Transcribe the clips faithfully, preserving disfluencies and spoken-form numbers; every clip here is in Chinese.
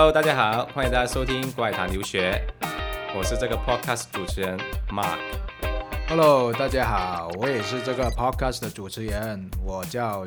Hello， 大家好，欢迎大家收听怪谈留学，我是这个 podcast 主持人 Mark。Hello， 大家好，我也是这个 podcast 的主持人，我叫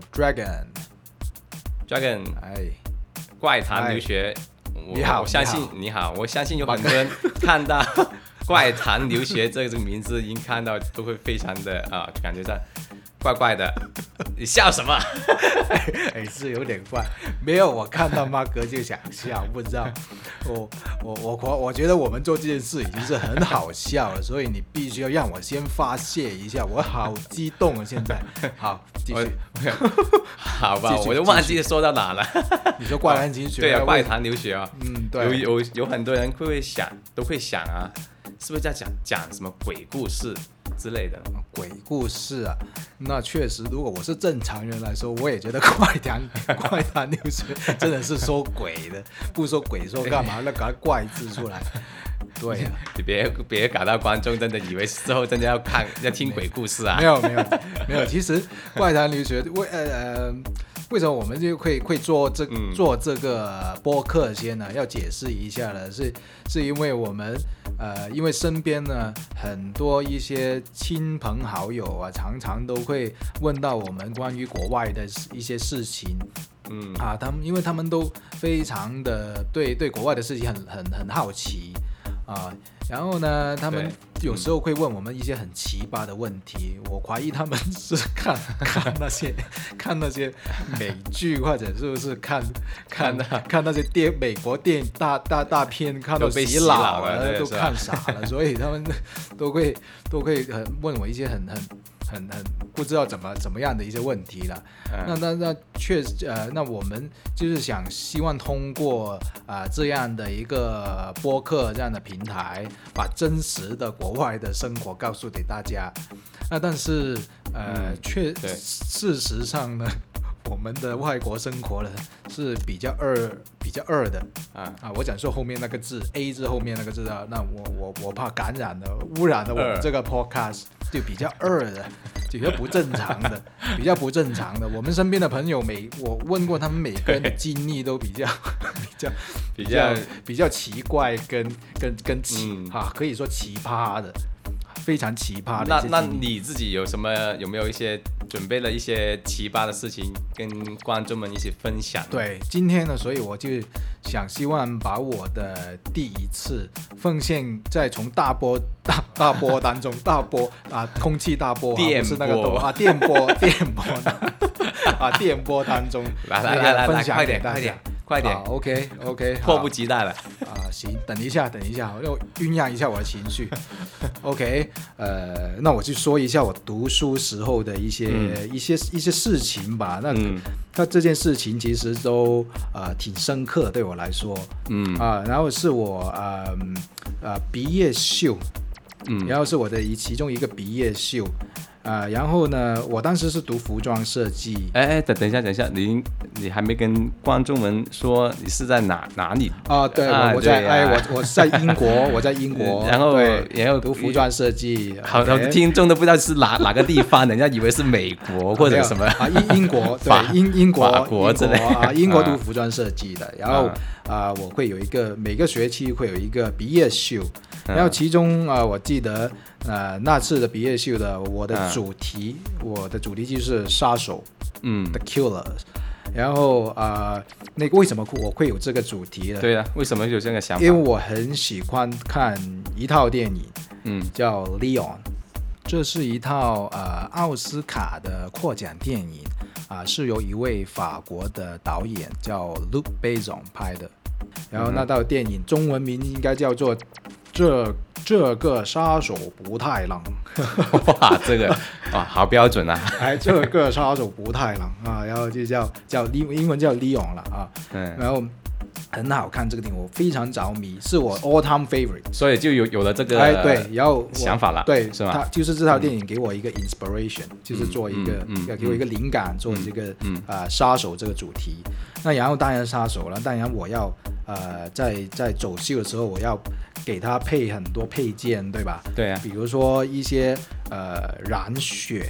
Dragon。Dragon， 哎，怪谈留学， 你好， 我相信你好，我相信有很多人看到怪谈留学这个名字，已经看到都会非常的啊，感觉上怪怪的。你笑什么？ 哎，是有点怪，没有，我看到马哥就想笑，不知道，我我我我觉得我们做这件事已经是很好笑了，所以你必须要让我先发泄一下，我好激动啊！现在，好，继续， 好吧，我就忘记说到哪了。 你说怪谈留学， 对啊，怪谈留学啊， 嗯，对， 有有有很多人会想，都会想啊，是不是在讲讲什么鬼故事之类的？ 鬼故事啊，那确实，如果我是正常人来说，我也觉得怪谈怪谈留学真的是说鬼的，不说鬼说干嘛？那搞怪字出来。对啊， 你别别搞到观众真的以为之后真的要看要听鬼故事啊！ 没有没有没有，其实怪谈留学为呃呃。为什么我们就会会做这、嗯、做这个播客先呢？要解释一下了，是是因为我们呃，因为身边呢很多一些亲朋好友啊，常常都会问到我们关于国外的一些事情，嗯啊，他们因为他们都非常的对对国外的事情很很很好奇啊。然后呢，他们有时候会问我们一些很奇葩的问题，我怀疑他们是看看那些看那些美剧，或者是不是看看看那些电美国电影大大大片，看到洗脑了，都看傻了，所以他们都会都会很问我一些很很很很不知道怎么怎么样的一些问题了。嗯、那那那确实呃，那我们就是想希望通过啊、呃、这样的一个播客这样的平台，把真实的国外的生活告诉给大家。那但是呃，确、嗯、事实上呢，我们的外国生活呢是比较二比较二的啊啊！我讲说后面那个字 A 字后面那个字啊，那我我我怕感染了污染了我们这个 podcast， 就比较二的，比较不正常的，比较不正常的。我们身边的朋友每我问过他们每个人的经历都比较比较比较比较奇怪跟跟跟奇、嗯啊、可以说奇葩的。非常奇葩的。 那那你自己有什么有没有一些准备了一些奇葩的事情跟观众们一起分享？ 对，今天呢，所以我就想希望把我的第一次奉献在从大波大大波当中大波啊空气大波电波、啊、 是那个啊电波电波啊电波当中来来来来分享给大家。快点快点、 啊、OK OK， 迫不及待了啊！行，等一下，等一下，我酝酿一下我的情绪。OK， 呃，那我就说一下我读书时候的一些、嗯、一些一些事情吧。那、嗯、那这件事情其实都呃挺深刻，对我来说，嗯啊，然后是我呃呃毕业秀，嗯，然后是我的其中一个毕业秀。啊、呃，然后呢，我当时是读服装设计。 哎哎，等等一下，等一下，你你还没跟观众们说你是在哪哪里啊？对，啊我我在、啊、哎，我我在英国，我在英国， 然后然后读服装设计。 好， okay 听众都不知道是哪哪个地方，人家以为是美国或者什么啊，英英国对英英国法国之类啊，英国读服装设计的，然后啊、呃，我会有一个每个学期会有一个毕业秀。然后其中啊、呃，我记得呃那次的毕业秀的我的主题，嗯、我的主题就是杀手，嗯 ，The Killers。然后啊、呃，那个为什么我会有这个主题呢？ 对啊，为什么有这个想法？ 因为我很喜欢看一套电影，嗯，叫《Leon》，这是一套呃奥斯卡的获奖电影啊、呃，是由一位法国的导演叫 Luc Besson 拍的。然后那套电影中文名应该叫做。这这个杀手不太冷， 哇，这个啊好标准啊！ 哎，这个杀手不太冷啊，然后就叫叫英文叫 Leon 了啊，嗯，然后很好看这个电影，我非常着迷，是我 all time favorite， 所以就有有了这个哎对，然后想法了， 对， 是吗？ 他就是这套电影给我一个 inspiration，、嗯、就是做一个、嗯嗯、给我一个灵感，做这个、嗯呃、杀手这个主题。那然后当然杀手了，当然我要呃在在走秀的时候，我要给他配很多配件，对吧？ 对啊， 比如说一些呃染血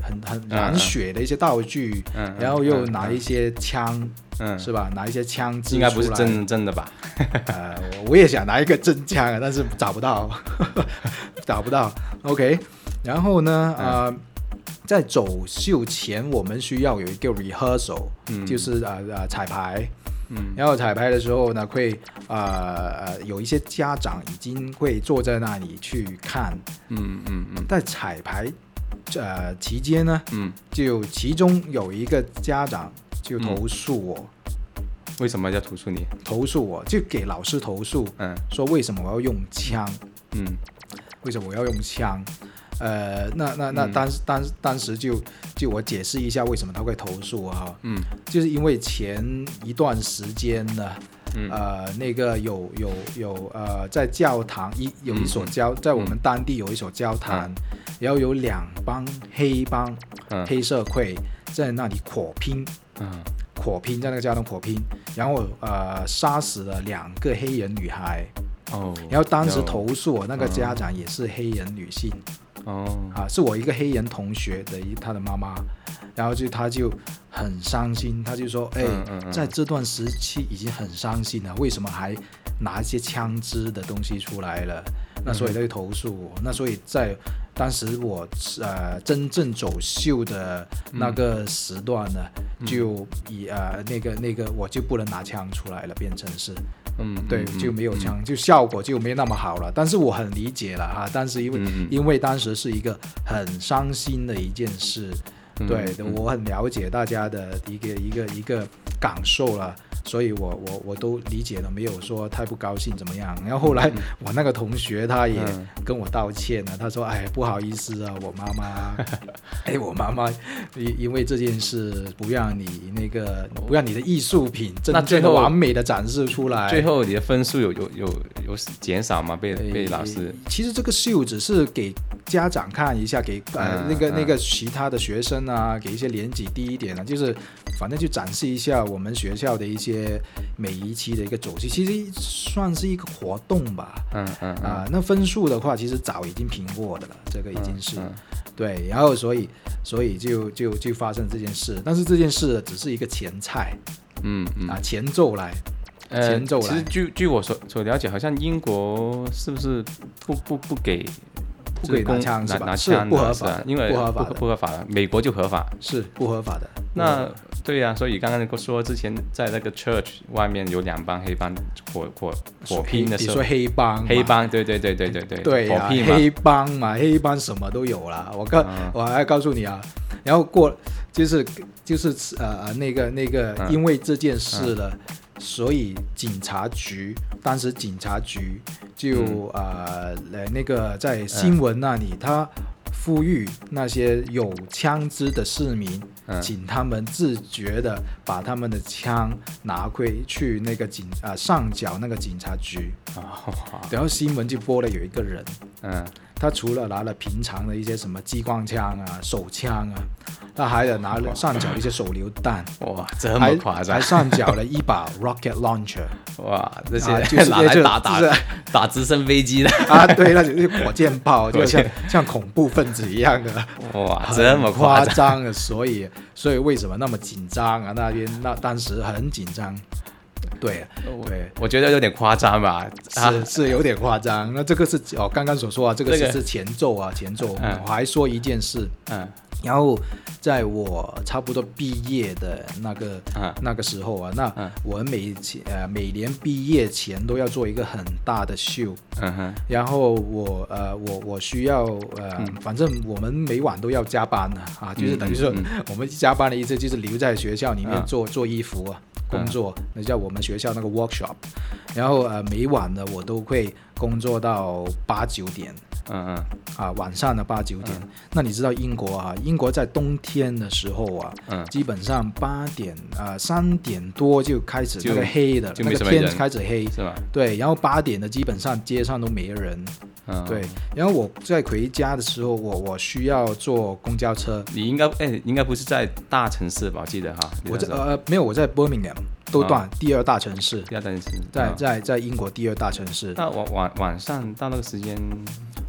很很染血的一些道具， 嗯、 然后又拿一些枪， 嗯、 是吧？拿一些枪支出来， 应该不是真真的吧？ 呃，我也想拿一个真枪啊，但是找不到，找不到。OK， 然后呢，呃。嗯在走秀前，我们需要有一个 rehearsal，、嗯、就是呃呃彩排，嗯，然后彩排的时候呢，会呃有一些家长已经会坐在那里去看， 嗯嗯嗯， 在彩排呃期间呢， 嗯， 就其中有一个家长就投诉我， 嗯、为什么要投诉你？ 投诉我就给老师投诉， 嗯， 说为什么我要用枪， 嗯， 为什么我要用枪？呃，那那那当当当时就就我解释一下为什么他会投诉哈， 嗯， 就是因为前一段时间呢， 嗯、 呃，那个有有有呃，在教堂一有一所教，嗯、在我们当地有一所教堂，嗯、然后有两帮黑帮、嗯、黑社会在那里火拼，嗯，火拼在那个教堂火拼，然后呃杀死了两个黑人女孩，哦，然后当时投诉我那个家长也是黑人女性。哦，啊，是我一个黑人同学的一他的妈妈，然后就他就很伤心，他就说，哎、嗯嗯嗯，在这段时期已经很伤心了，为什么还拿一些枪支的东西出来了？那所以他就投诉我，嗯、那所以在当时我呃真正走秀的那个时段呢，嗯、就以呃那个那个我就不能拿枪出来了，变成是。嗯，对，就没有枪，嗯、就效果就没那么好了。但是我很理解了啊，但是因为、嗯、因为当时是一个很伤心的一件事，嗯、对、嗯、我很了解大家的一个一个一个感受了，所以我我我都理解了，没有说太不高兴怎么样。然后后来我那个同学他也跟我道歉了，他说：“哎，不好意思啊，我妈妈，哎，我妈妈因因为这件事不让你那个不让你的艺术品真正的完美的展示出来。” 最后你的分数有有有有减少吗？被被老师？ 其实这个秀只是给家长看一下，给呃、嗯、那个、嗯、那个其他的学生啊，给一些年级低一点的，就是反正就展示一下我们学校的一些每一期的一个走势，其实算是一个活动吧。嗯嗯啊、呃，那分数的话，其实早已经评过的了，这个已经是、嗯嗯、对，然后所以所以就就就发生这件事，但是这件事只是一个前菜，嗯嗯啊前奏来。 呃， 前奏来其实据据我所所了解，好像英国是不是不不不给不可以拿枪是吧？ 拿枪不合法， 因为不合法不不合法的，美国就合法， 是不合法的。 那对呀、啊，所以刚刚说之前在那个 church 外面有两帮黑帮火火火拼的时候， 你说黑帮？ 黑帮，对对对对对对， 对啊，黑帮嘛，黑帮什么都有啦。我告、嗯、我还告诉你啊，然后过就是就是呃那个那个，因为这件事了。嗯嗯所以警察局当时警察局就、嗯、呃那个在新闻那里，嗯、他呼吁那些有枪支的市民，嗯、请他们自觉的把他们的枪拿回去那个警啊、呃、上缴那个警察局。哦、然后新闻就播了有一个人，嗯，他除了拿了平常的一些什么激光枪啊、手枪啊。他还有拿了上缴一些手榴弹， 哇，这么夸张！ 还上缴了一把 rocket launcher， 哇，这些、啊、就是拿来打打、就是、打直升飞机的啊，对，那就是火箭炮，就像像恐怖分子一样的， 哇，这么夸张的，所以所以为什么那么紧张啊？那边那当时很紧张。对对， 我觉得有点夸张吧， 是是有点夸张。那这个是哦，刚刚所说啊，这个是是前奏啊，前奏。嗯、我还说一件事，嗯，然后在我差不多毕业的那个、嗯、那个时候啊，那我每呃每年毕业前都要做一个很大的秀，嗯哼，然后我呃我我需要呃、嗯，反正我们每晚都要加班的啊，就是等于说、嗯嗯、我们加班的意思就是留在学校里面做、嗯、做衣服啊。工作那叫我们学校那个 workshop， 然后呃每晚呢我都会工作到八九点，嗯嗯啊晚上的八九点、嗯。那你知道英国啊，英国在冬天的时候啊，嗯、基本上八点啊三点多就开始那个黑的，那个天开始黑，是吧？对，然后八点的基本上街上都没人。嗯、对，然后我在回家的时候，我我需要坐公交车。 你应该哎，应该不是在大城市吧？我记得哈， 我在呃没有，我在 Birmingham 都段、哦、第二大城市， 第二大城市， 在在在英国第二大城市。 那晚晚晚上到那个时间，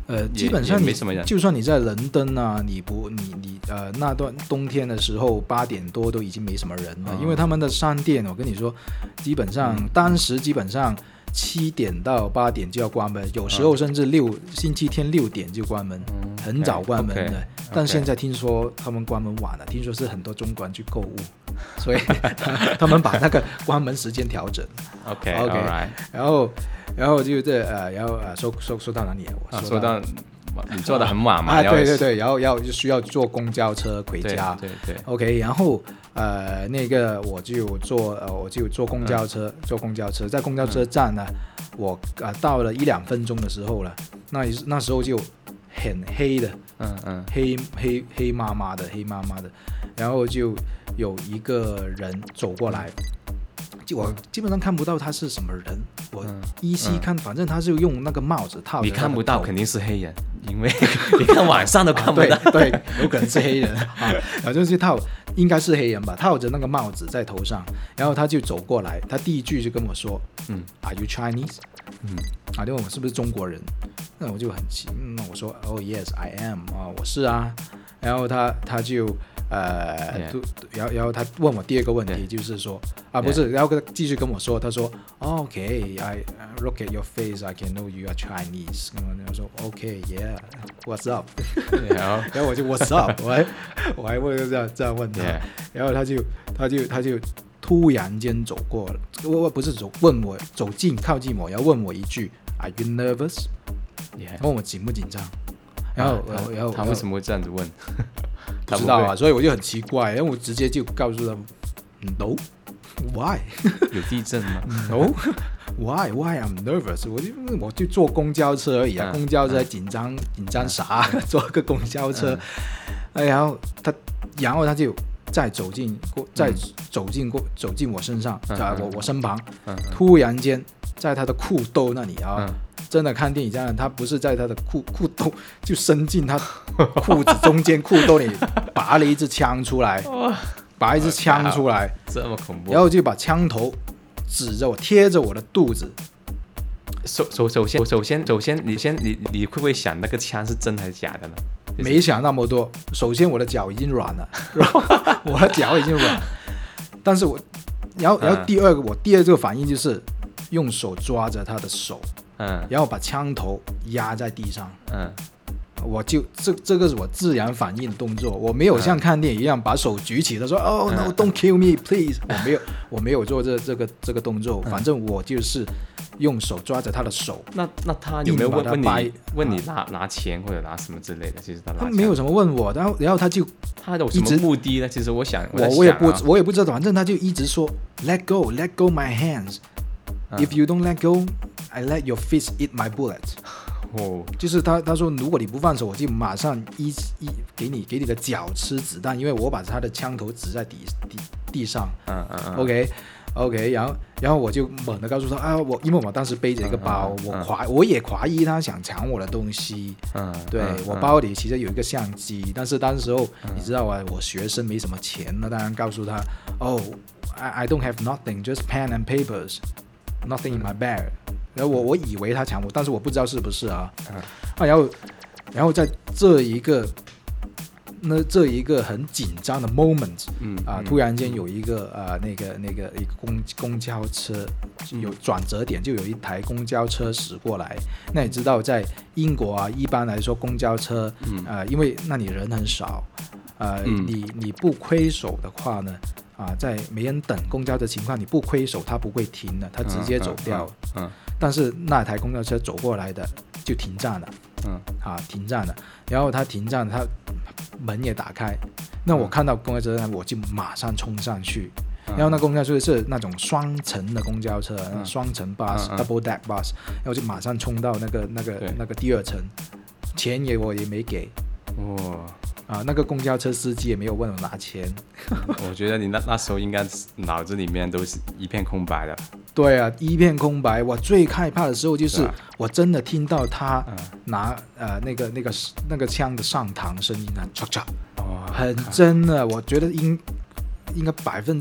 呃，基本上你没什么人， 就算你在伦敦啊，你不你你呃那段冬天的时候八点多都已经没什么人了，嗯、因为他们的商店，我跟你说，基本上、嗯、当时基本上七点到八点就要关门，有时候甚至六、嗯、星期天六点就关门，嗯、很早关门的。Okay, okay, 但现在听说他们关门晚了，听说是很多中国人去购物，所以他们把那个关门时间调整。 OK OK， right. 然后。然后就这呃，然后呃，说说说到哪里啊？我说到、啊、说到你做的很晚嘛？ 啊，对对对，然后要需要坐公交车回家。 对对对。 OK， 然后呃，那个我就坐呃，我就坐公交车，嗯、坐公交车，在公交车站呢，嗯、我啊、呃、到了一两分钟的时候了，那那时候就很黑的， 嗯嗯， 黑黑黑麻麻的，黑麻麻的，然后就有一个人走过来。就我基本上看不到他是什么人，我依稀看，嗯、反正他是用那个帽子套着。 你看不到肯定是黑人，因为你看晚上都看不到。 啊、对, 对，有可能是黑人啊，反正是套，应该是黑人吧，套着那个帽子在头上，然后他就走过来，他第一句就跟我说，嗯 ，Are you Chinese？ 嗯，啊，就问我是不是中国人？那我就很奇，那我说 ，Oh yes, I am 啊，我是啊，然后他他就。呃， yeah. 然后然后他问我第二个问题， yeah. 就是说啊，不是， yeah. 然后他继续跟我说，他说 ，OK, I look at your face, I can know you are Chinese。然后我说 OK, yeah, what's up？ 然后然后我就 what's up？ 我还我还会这样这样问他， yeah. 然后他就他就他就突然间走过了，我不是走问我走近靠近我，要问我一句 ，Are you nervous？ Yeah. 问我紧不紧张？然后、 啊、 然后他为什么会这样子问？ 不知道啊，所以我就很奇怪，然后我直接就告诉他 ，No, why？ 有地震吗 ？No, why? Why I'm nervous？ 我就我就坐公交车而已啊，嗯、公交车紧张、嗯、紧张啥？嗯、坐个公交车，嗯、然后他，然后他就再走进过，再走进过，走进我身上，在、嗯、我我身旁，嗯、突然间在他的裤兜那里啊。嗯真的看电影这样，他不是在他的裤裤兜，就伸进他裤子中间裤兜里拔了一支枪出来，拔一支枪出来， 这么恐怖， 然后就把枪头指着我，贴着我的肚子。 首首首先首先首先，你先你你会不会想那个枪是真还是假的呢？就是、 没想那么多。首先我的脚已经软了，然后我的脚已经软，但是我，然后然后第二个、嗯、我第二个反应就是用手抓着他的手。嗯，然后把枪头压在地上，嗯，我就这这个是我自然反应的动作，我没有像看电影一样把手举起，他说哦 no don't kill me please， 我没有我没有做这这个这个动作，反正我就是用手抓着他的手。 那那他有没有问问你问你拿拿钱或者拿什么之类的？其实他他没有什么问我，然后然后他就他有什么目的呢？其实我想我我我也不我也不知道，反正他就一直说 let go let go my hands。If you don't let go, I let your fist eat my bullet. 哦，就是他他说如果你不放手，我就马上一一给你给你的脚吃子弹，因为我把他的枪头指在地地地上。嗯嗯嗯。OK OK， 然后然后我就猛地告诉他啊，我因为我当时背着一个包，嗯嗯、我怀我也怀疑他想抢我的东西。嗯，对、嗯、我包里其实有一个相机，但是当时候、嗯、你知道啊，我学生没什么钱，那当然告诉他哦 ，I I don't have nothing, just pen and papers.Nothing in my bag， 然后我我以为他抢我，但是我不知道是不是啊。嗯、啊，然后然后在这一个那这一个很紧张的 moment， 嗯啊，突然间有一个啊那个那个一个公公交车有转折点，就有一台公交车驶过来。那你知道在英国啊，一般来说公交车，嗯啊，因为那里人很少，呃，嗯、你你不挥手的话呢？啊，在没人等公交的情况，你不挥手，它不会停的，它直接走掉。嗯，嗯嗯但是那台公交车走过来的就停站了。嗯，啊，停站了，然后它停站，它门也打开。那我看到公交车，我就马上冲上去。嗯、然后那公交车是那种双层的公交车，嗯、双层 bus、嗯、double deck bus， 然后就马上冲到那个那个那个第二层，钱也我也没给。哇。啊，那个公交车司机也没有问我拿钱。 我觉得你那那时候应该脑子里面都是一片空白的。 对啊，一片空白。我最害怕的时候就是，我真的听到他拿、嗯、呃那个那个那个枪的上膛声音啊，唰唰，很真的。我觉得应应该百分之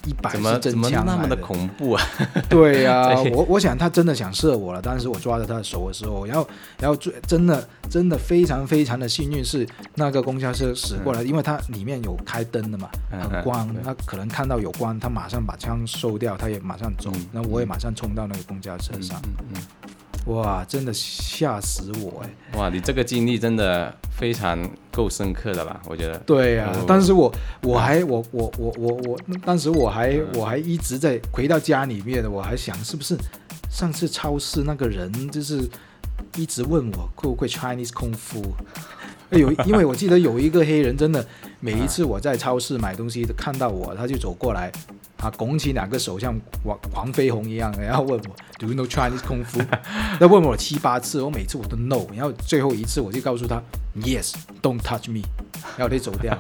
一百怎么是真枪来的， 怎么那么的恐怖啊？ 对呀、啊，我我想他真的想射我了，但是我抓着他的手的时候，然后然后最真的真的非常非常的幸运是那个公交车驶过来，嗯、因为它里面有开灯的嘛，很光，嗯、他可能看到有光，他马上把枪收掉，他也马上走，那、嗯、我也马上冲到那个公交车上。嗯嗯嗯、哇，真的吓死我哎！ 哇，你这个经历真的非常够深刻的吧？我觉得。 对呀、啊，哦、但是我我还我我我我我，当时我还、嗯、我还一直在回到家里面，我还想是不是上次超市那个人就是一直问我会不会 Chinese 功夫。有，因为我记得有一个黑人，真的每一次我在超市买东西，看到我，他就走过来，啊，拱起两个手像黄飞鸿一样，然后问我 Do you know Chinese 功夫？他问我七八次，我每次我都 no， 然后最后一次我就告诉他 Yes, don't touch me， 然后我就走掉。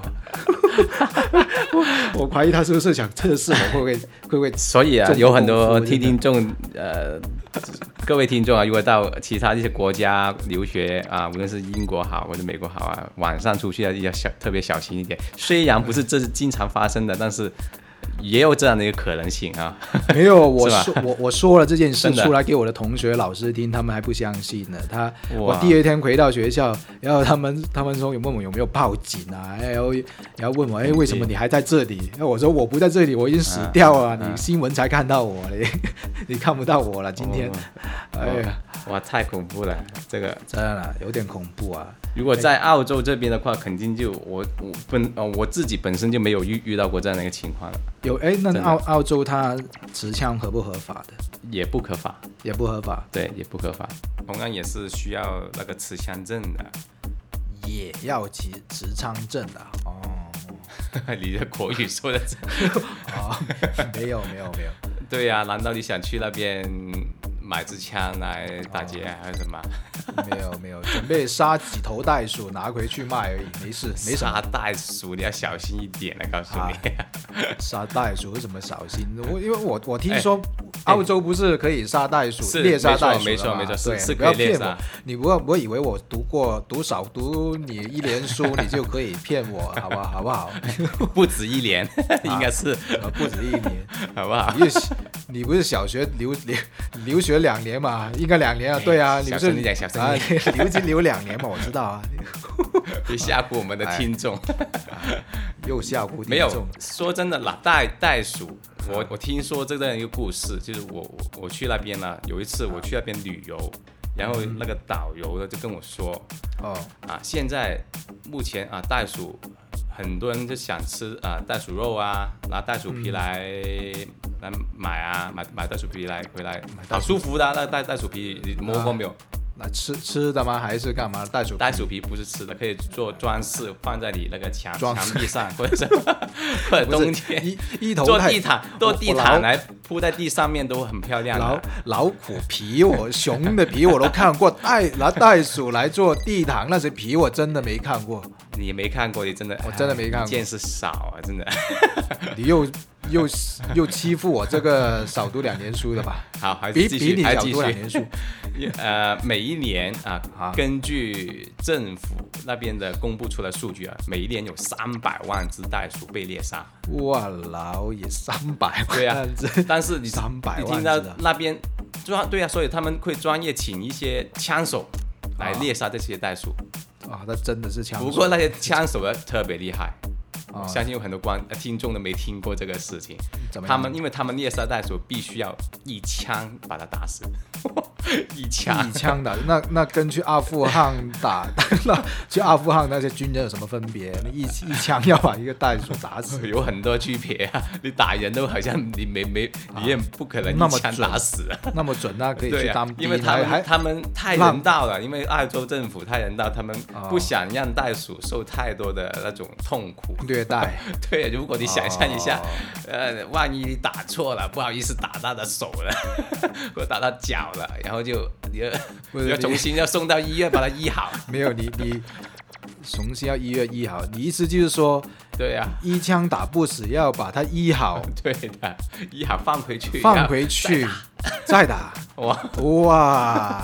我怀疑他是不是想测试我会不会会不会？ 所以啊，有很多听众呃。各位听众啊，如果到其他一些国家留学啊，无论是英国好或者美国好啊，晚上出去要小特别小心一点。虽然不是这是经常发生的，但是也有这样的一个可能性啊。 没有，我说我我说了这件事出来给我的同学老师听，他们还不相信呢。他我第二天回到学校，然后他们他们说有问我有没有报警啊，然后然后问我哎为什么你还在这里？然后我说我不在这里，我已经死掉了，啊、你新闻才看到我，你你看不到我了。今天，哦、 哎呀，哇，太恐怖了，这个真的有点恐怖啊。 如果在澳洲这边的话，肯定就我我本呃我自己本身就没有遇遇到过这样的一个情况了。 有哎，那澳澳洲它持枪合不合法的？ 也不合法， 也不合法。 对，也不合法。同样也是需要那个持枪证的， 也要持持枪证的哦。 你的国语说的哦，没有没有没有。 对呀、啊，难道你想去那边买支枪来打劫、哦、还是什么？ 没有没有，准备杀几头袋鼠拿回去卖而已，没事没什么。 杀袋鼠你要小心一点了，告诉你。啊、 杀袋鼠有什么小心？我因为我我听说澳洲不是可以杀袋鼠、欸、猎杀袋鼠没错没错，是是不要骗我。你不要不要以为我读过读少读你一年书，你就可以骗我，好不好？好不好？ 不止一年，应该是、 啊、不止一年， 好不好？ 你你不是小学留留留学两年嘛？应该两年啊，对啊，你不是你讲小声一点，留级留两年嘛，我知道啊。 别吓唬我们的听众， 又吓唬听众。 没有，说真的啦，袋袋鼠，我我听说这样一个故事，就是我我我去那边呢，有一次我去那边旅游，然后那个导游呢就跟我说，哦啊，现在目前啊袋鼠。很多人就想吃啊、呃、袋鼠肉啊，拿袋鼠皮来、嗯、来买啊，买买袋鼠皮来回来，好舒服的、啊、那袋袋鼠皮，你摸过没有？ 那、啊、吃吃的吗？还是干嘛？袋鼠皮袋鼠皮不是吃的，可以做装饰，放在你那个墙墙壁上，或者是或者冬天一一头做地毯，做地毯来铺在地上面都很漂亮的。 老老虎皮我熊的皮我都看过，袋拿袋鼠来做地毯那些皮我真的没看过。 你没看过，你真的我真的没看过， 见识少啊，真的。 你又又又欺负我这个少读两年书的吧？ 好，还是继续， 比你少读两年书。 呃，每一年啊，啊根据政府那边的公布出来数据啊，每一年有三百万只袋鼠被猎杀。 哇，老爷，三百万！ 对啊，但是你三百万， 你听到那边专对啊，所以他们会专业请一些枪手来猎杀这些袋鼠。 啊，那真的是枪手。 不过那些枪手呢特别厉害。我相信有很多观听众都没听过这个事情。他们因为他们猎杀袋鼠必须要一枪把它打死，一枪一枪打。那那跟去阿富汗打，那去阿富汗那些军人有什么分别？你一一枪要把一个袋鼠打死， 有很多区别啊！你打人都好像你没没你也不可能一枪打死啊， 那么准，那可以去当兵。 因为他们他们太人道了，因为澳洲政府太人道，他们不想让袋鼠受太多的那种痛苦。 虐待。 对，如果你想象一下，哦、呃，万一你打错了，不好意思打到他手了，或打到脚了，然后就你要你要重新要送到医院把它医好。 没有，你你重新要医院医好，你意思就是说， 对呀、啊， 一枪打不死，要把它医好。 对的，医好放回去， 放回去再打。 哇哇！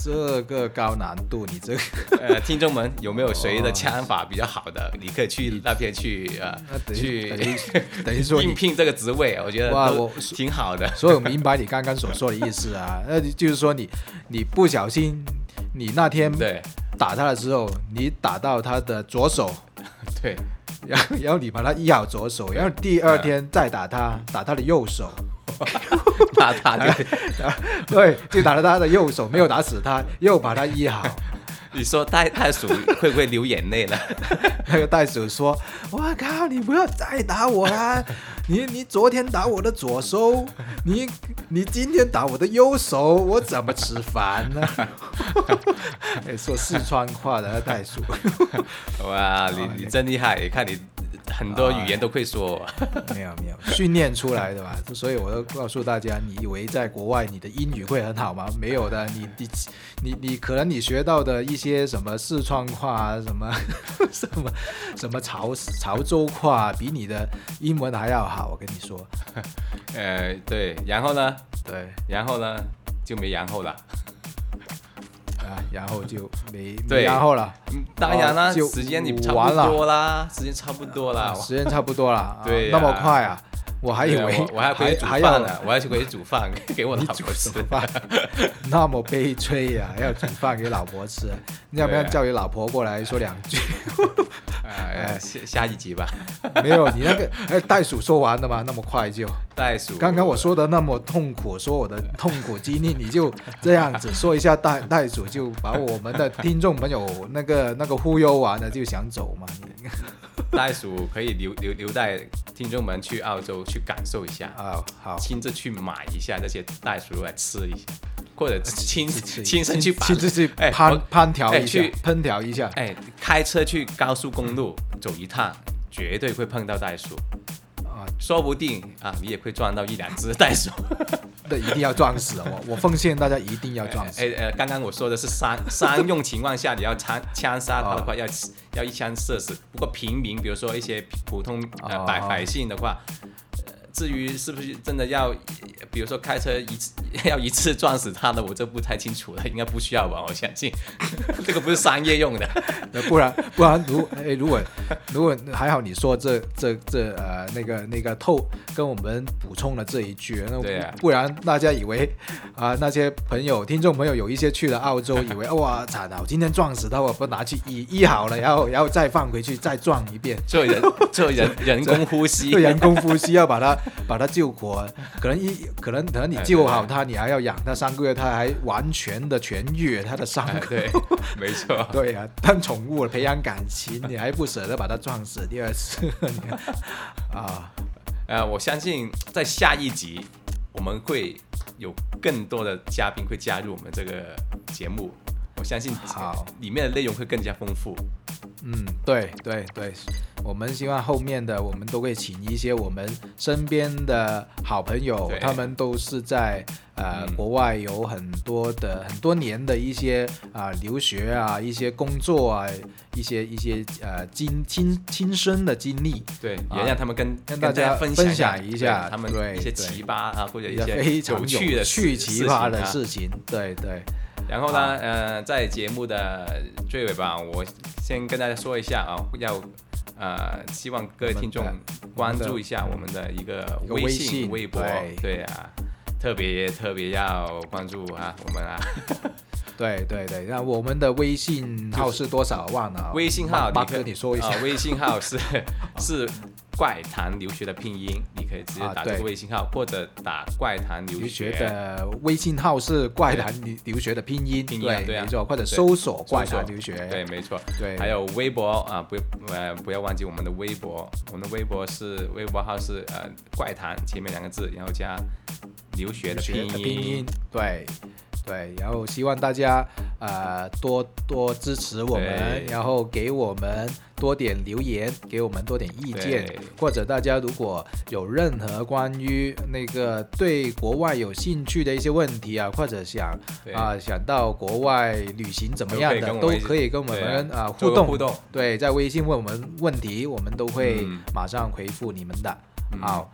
这个高难度，你这个呃，听众们有没有谁的枪法比较好的？你可以去那边去呃去等于等于说应聘这个职位，我觉得哇，我挺好的。 所以我明白你刚刚所说的意思啊，那就是说你你不小心，你那天对打他的时候，你打到他的左手， 对， 然后然后你把他医好左手，然后第二天再打他，打他的右手。 打他对， 对，就打了他的右手，没有打死他，又把他医好。 你说袋袋鼠会不会流眼泪呢？ 那个袋鼠说：“我靠，你不要再打我啦！你你昨天打我的左手，你你今天打我的右手，我怎么吃饭呢？”哎，说四川话的袋鼠。 哇，你你真厉害！看你很多语言都会说。 没有没有，训练出来的吧？所以我要告诉大家，你以为在国外你的英语会很好吗？没有的，你你你你可能你学到的一些什么四川话、什么什么什么潮潮州话，比你的英文还要好。我跟你说。 呃，对，然后呢？ 对， 然后呢就没然后了。 啊，然后就没没然后了。 当然啦， 就时间也差不多啦，时间差不多啦， 时间差不多了。 对、啊， 那么快啊！我还以为我, 我还回煮饭呢，我还去回煮饭给我老婆吃饭。那么悲催呀、啊，要煮饭给老婆吃，你要不要叫你老婆过来说两句？ 哎，下下一集吧。 没有，你那个哎，袋鼠说完了吗？那么快就？ 袋鼠， 刚刚我说的那么痛苦，说我的痛苦经历，你就这样子说一下袋袋鼠，就把我们的听众朋友那个那个忽悠完了，就想走嘛？你袋鼠可以留留留待听众们去澳洲去感受一下啊，好， 亲自去买一下这些袋鼠来吃一下，或者亲亲身去亲自去烹烹调一下， 去烹调一下。 哎，开车去高速公路走一趟，绝对会碰到袋鼠。说不定啊，你也会撞到一两只袋鼠。 对，一定要撞死我！我奉劝大家一定要撞死。 哎呃，刚刚我说的是商商用情况下，你要枪枪杀它的话，要要一枪射死。不过平民，比如说一些普通呃百百姓的话，至于是不是真的要，比如说开车一次要一次撞死他的，我这不太清楚了，应该不需要吧？我相信这个不是商业用的。 不然不然如哎如果如果还好你说这这这呃那个那个透跟我们补充了这一句，那对啊， 不然大家以为啊、呃、那些朋友听众朋友有一些去了澳洲，以为哇惨了，我今天撞死他，我不拿去医医好了，然后然后再放回去再撞一遍， 做人做人人工呼吸， 对人工呼吸要把它。把它救活，可能一可能可能你救好它，你还要养它三个月，它还完全的痊愈它的伤口。 对，没错。 对啊，当宠物培养感情，你还不舍得把它撞死第二次啊？ 呃，我相信在下一集我们会有更多的嘉宾会加入我们这个节目，我相信好里面的内容会更加丰富。 嗯，对对对，我们希望后面的我们都会请一些我们身边的好朋友，他们都是在呃、嗯、国外有很多的很多年的一些啊、呃、留学啊，一些工作啊，一些一些呃经亲亲身的经历， 对，也让他们跟、啊、 跟大家分享一下他们一些奇葩啊，或者一些非常有趣的趣奇葩的事情，对对。 然后呢，呃，在节目的最尾吧，我先跟大家说一下啊，要呃，希望各位听众关注一下我们的一个微信、微博，对啊，特别特别要关注啊，我们啊。 对对对，那我们的微信号是多少？忘了。 微信号， 马哥，你说一下。 呃、微信号是是怪谈留学的拼音，你可以直接打这个微信号，啊、或者打怪谈留学的微信号是怪谈留学的拼音， 拼音对， 对啊， 没错，或者搜索怪谈留学， 对，没错， 对。 还有微博啊，不呃不要忘记我们的微博，我们的微博是微博号是呃怪谈前面两个字，然后加留学的拼音， 拼音对。对，然后希望大家呃多多支持我们，然后给我们多点留言，给我们多点意见，或者大家如果有任何关于那个对国外有兴趣的一些问题啊，或者想啊、呃、想到国外旅行怎么样的，都可以跟我们啊、呃、互动互动。 对，在微信问我们问题，我们都会马上回复你们的。嗯、好。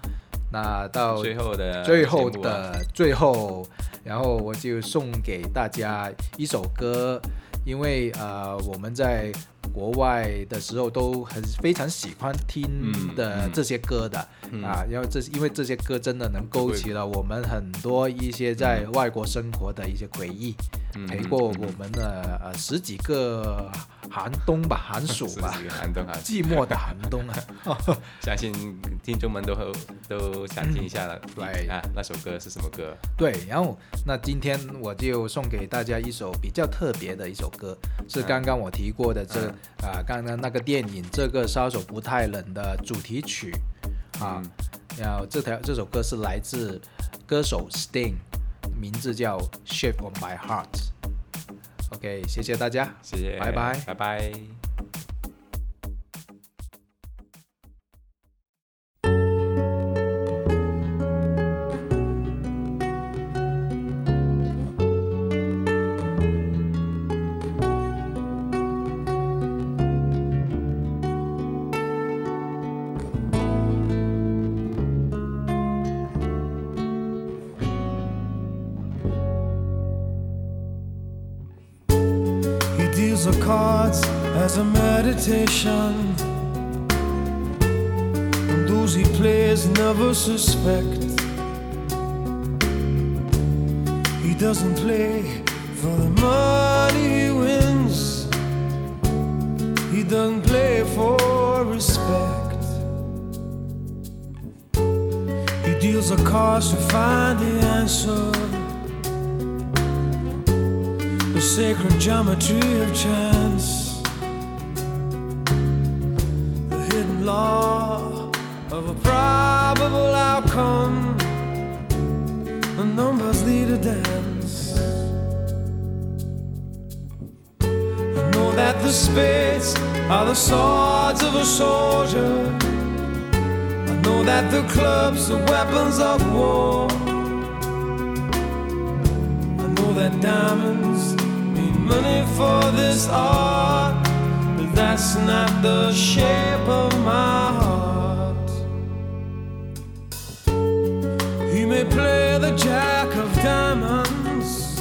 那到最后的最后的最后，然后我就送给大家一首歌，因为呃我们在国外的时候都很非常喜欢听的这些歌的、嗯嗯、啊，然后这因为这些歌真的能勾起了我们很多一些在外国生活的一些回忆，嗯、陪过我们的、呃、十几个寒冬吧，寒暑吧， 寒冬寂寞的寒冬啊！ 相信听众们都都想听一下了。对、嗯、啊，那首歌是什么歌？ 对，然后那今天我就送给大家一首比较特别的一首歌，是刚刚我提过的这、嗯、啊，刚刚那个电影《这个杀手不太冷》的主题曲啊。嗯、然后这条这首歌是来自歌手 Sting， 名字叫《Shape of My Heart》。OK， 谢谢大家， 谢谢， 拜拜， 拜拜。 Deals the cards as a meditation, and those he plays never suspect. He doesn't play for the money he wins, he doesn't play for respect. He deals the cards to find the answer, the sacred geometry of chance, the hidden law of a probable outcome. The numbers lead a dance. I know that the spades are the swords of a soldier, I know that the clubs are weapons of war, I know that diamonds money for this art, but that's not the shape of my heart. He may play the jack of diamonds,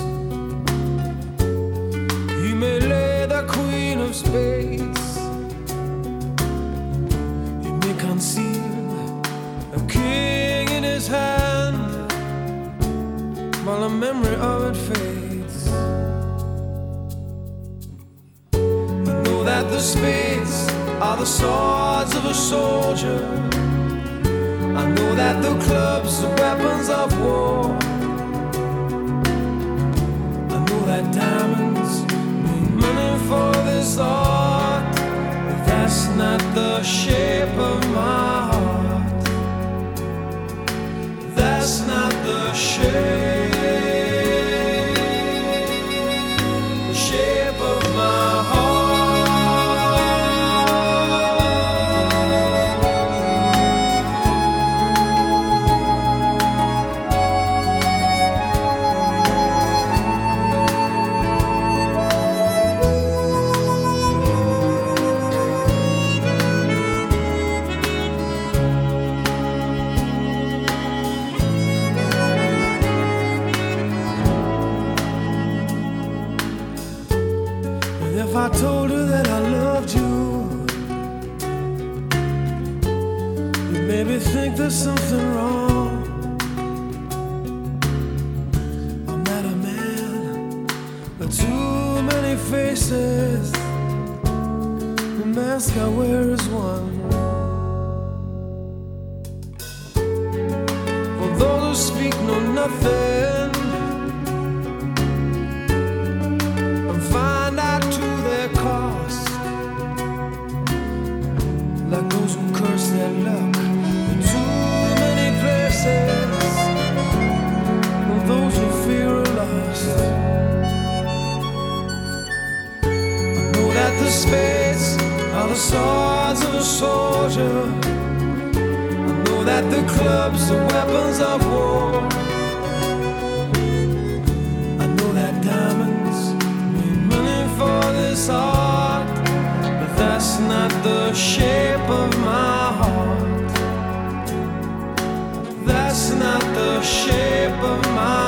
he may lay the queen of spades, he may conceal a king in his hand while the memory of it fades. That the spades are the swords of a soldier, I know that the clubs are weapons of war, I know that diamonds mean money for this art, but that's not the shape of my heart. That's not the shape, the shape of my heart. If I told her that I loved you, you maybe think there's something wrong. I'm not a man with too many faces, the mask I wear is one. For those who speak know nothing and find out to their cost, like those who curse their luck in too many places, and those who fear are lost. I know that the spades are the swords of a soldier, I know that the clubs are weapons of war, I know that diamonds mean money for this art, but that's not the shape of my heart. the shape of my